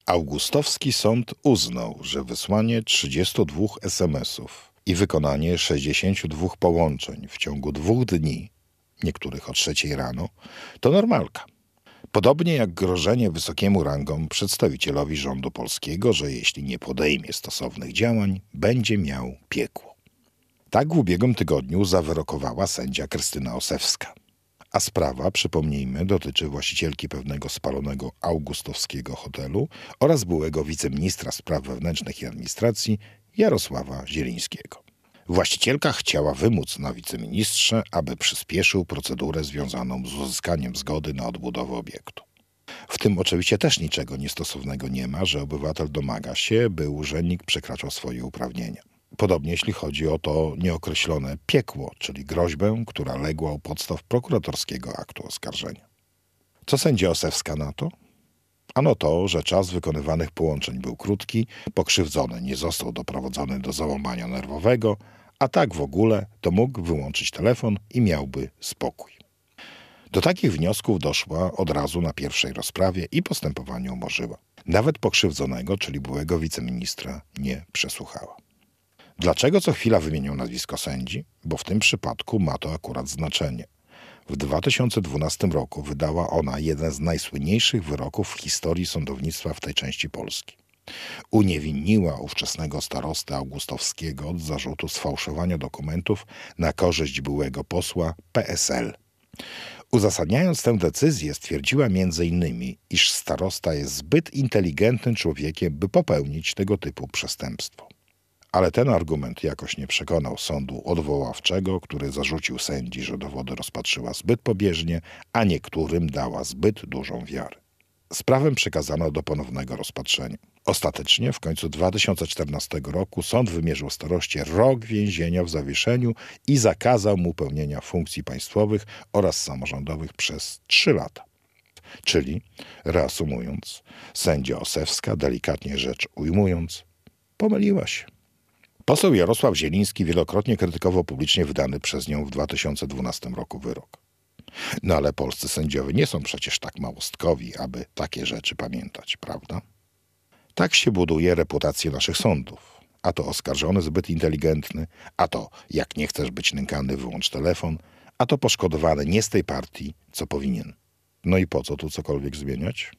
Augustowski sąd uznał, że wysłanie 32 SMS-ów i wykonanie 62 połączeń w ciągu 2 dni, niektórych o 3 rano, to normalka. Podobnie jak grożenie wysokiemu rangom przedstawicielowi rządu polskiego, że jeśli nie podejmie stosownych działań, będzie miał piekło. Tak w ubiegłym tygodniu zawyrokowała sędzia Krystyna Osewska. A sprawa, przypomnijmy, dotyczy właścicielki pewnego spalonego augustowskiego hotelu oraz byłego wiceministra spraw wewnętrznych i administracji Jarosława Zielińskiego. Właścicielka chciała wymóc na wiceministrze, aby przyspieszył procedurę związaną z uzyskaniem zgody na odbudowę obiektu. W tym oczywiście też niczego niestosownego nie ma, że obywatel domaga się, by urzędnik przekraczał swoje uprawnienia. Podobnie jeśli chodzi o to nieokreślone piekło, czyli groźbę, która legła u podstaw prokuratorskiego aktu oskarżenia. Co sędzia Osewska na to? Ano to, że czas wykonywanych połączeń był krótki, pokrzywdzony nie został doprowadzony do załamania nerwowego, a tak w ogóle to mógł wyłączyć telefon i miałby spokój. Do takich wniosków doszła od razu na pierwszej rozprawie i postępowanie umorzyła. Nawet pokrzywdzonego, czyli byłego wiceministra, nie przesłuchała. Dlaczego co chwila wymienią nazwisko sędzi? Bo w tym przypadku ma to akurat znaczenie. W 2012 roku wydała ona jeden z najsłynniejszych wyroków w historii sądownictwa w tej części Polski. Uniewinniła ówczesnego starostę augustowskiego od zarzutu sfałszowania dokumentów na korzyść byłego posła PSL. Uzasadniając tę decyzję, stwierdziła m.in., iż starosta jest zbyt inteligentnym człowiekiem, by popełnić tego typu przestępstwo. Ale ten argument jakoś nie przekonał sądu odwoławczego, który zarzucił sędzi, że dowody rozpatrzyła zbyt pobieżnie, a niektórym dała zbyt dużą wiarę. Sprawę przekazano do ponownego rozpatrzenia. Ostatecznie w końcu 2014 roku sąd wymierzył staroście rok więzienia w zawieszeniu i zakazał mu pełnienia funkcji państwowych oraz samorządowych przez 3 lata. Czyli, reasumując, sędzia Osewska, delikatnie rzecz ujmując, pomyliła się. Poseł Jarosław Zieliński wielokrotnie krytykował publicznie wydany przez nią w 2012 roku wyrok. No ale polscy sędziowie nie są przecież tak małostkowi, aby takie rzeczy pamiętać, prawda? Tak się buduje reputację naszych sądów. A to oskarżony zbyt inteligentny, a to jak nie chcesz być nękany, wyłącz telefon, a to poszkodowany nie z tej partii, co powinien. No i po co tu cokolwiek zmieniać?